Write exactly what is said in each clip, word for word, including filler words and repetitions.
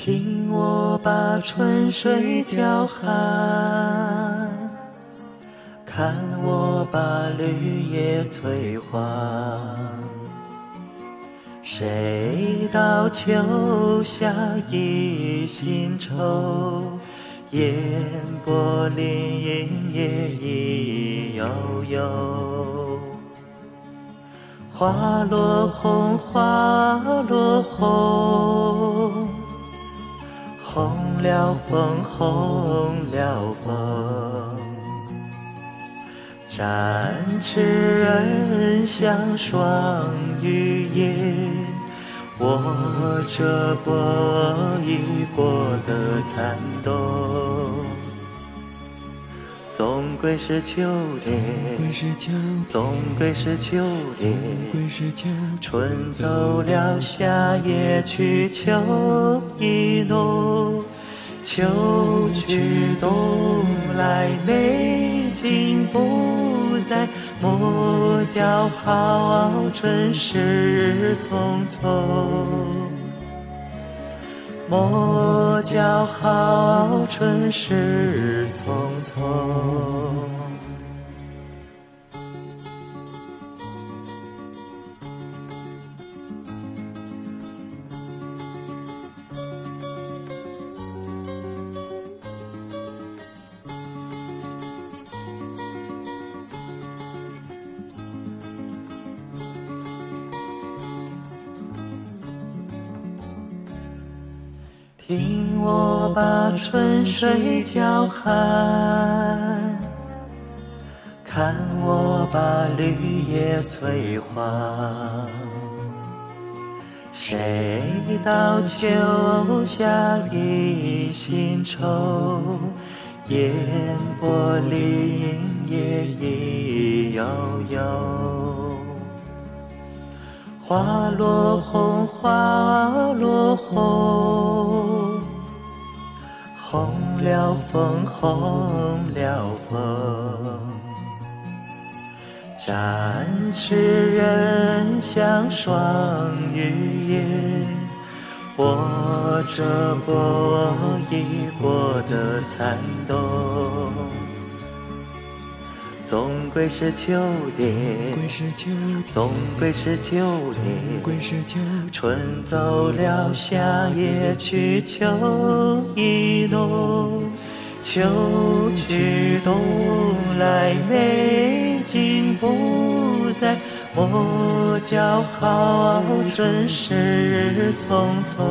听我把春水叫喊，看我把绿叶催黄。谁道秋夏一心愁，烟波林影夜意悠悠。花落红，花落红，红了风，红了风。展翅人像双羽燕，握着波已过的残冬。总归是秋天，总归是秋天，春走了，夏也去，秋意浓。秋去冬来，美景不再，莫叫好春事匆匆，莫叫好春事匆匆。听我把春水叫喊，看我把绿叶催黄。谁道秋夏一心愁，烟波林夜意悠悠。花落红，花落红，红了风，红了风。展翅人像双羽燕，握着波已过的残冬。总归是秋天，总归是秋天，春走了，夏也去，秋意浓。秋去冬来，美景不再，莫叫好春事匆匆，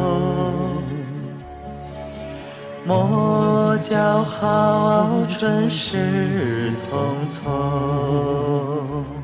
莫叫好春事匆匆。